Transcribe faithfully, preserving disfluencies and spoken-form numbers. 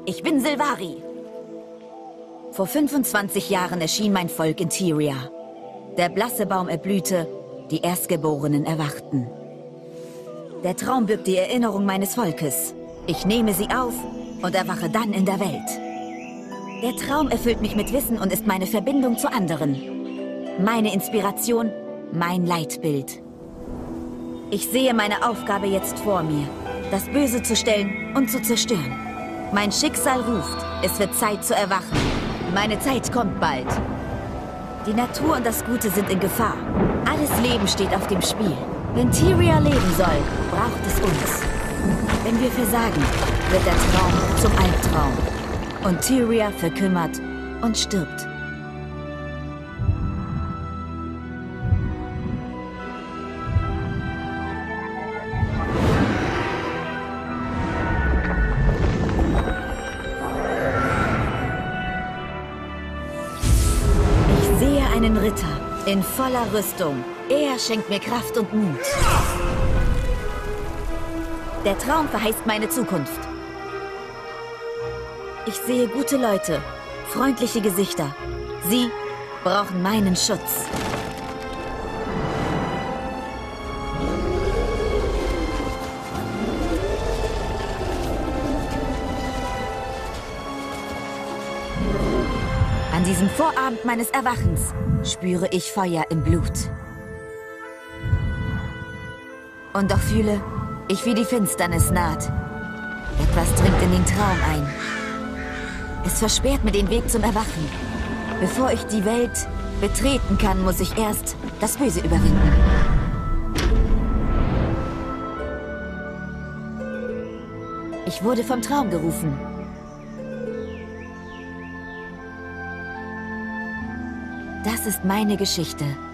Ich bin Sylvari. Vor fünfundzwanzig Jahren erschien mein Volk in Tyria. Der blasse Baum erblühte, die Erstgeborenen erwachten. Der Traum birgt die Erinnerung meines Volkes. Ich nehme sie auf und erwache dann in der Welt. Der Traum erfüllt mich mit Wissen und ist meine Verbindung zu anderen. Meine Inspiration, mein Leitbild. Ich sehe meine Aufgabe jetzt vor mir, das Böse zu stellen und zu zerstören. Mein Schicksal ruft, es wird Zeit zu erwachen. Meine Zeit kommt bald. Die Natur und das Gute sind in Gefahr. Alles Leben steht auf dem Spiel. Wenn Tyria leben soll, braucht es uns. Wenn wir versagen, wird der Traum zum Albtraum. Und Tyria verkümmert und stirbt. Ich sehe einen Ritter in voller Rüstung. Er schenkt mir Kraft und Mut. Der Traum verheißt meine Zukunft. Ich sehe gute Leute, freundliche Gesichter. Sie brauchen meinen Schutz. An diesem Vorabend meines Erwachens spüre ich Feuer im Blut. Und doch fühle ich, wie die Finsternis naht. Etwas dringt in den Traum ein. Es versperrt mir den Weg zum Erwachen. Bevor ich die Welt betreten kann, muss ich erst das Böse überwinden. Ich wurde vom Traum gerufen. Das ist meine Geschichte.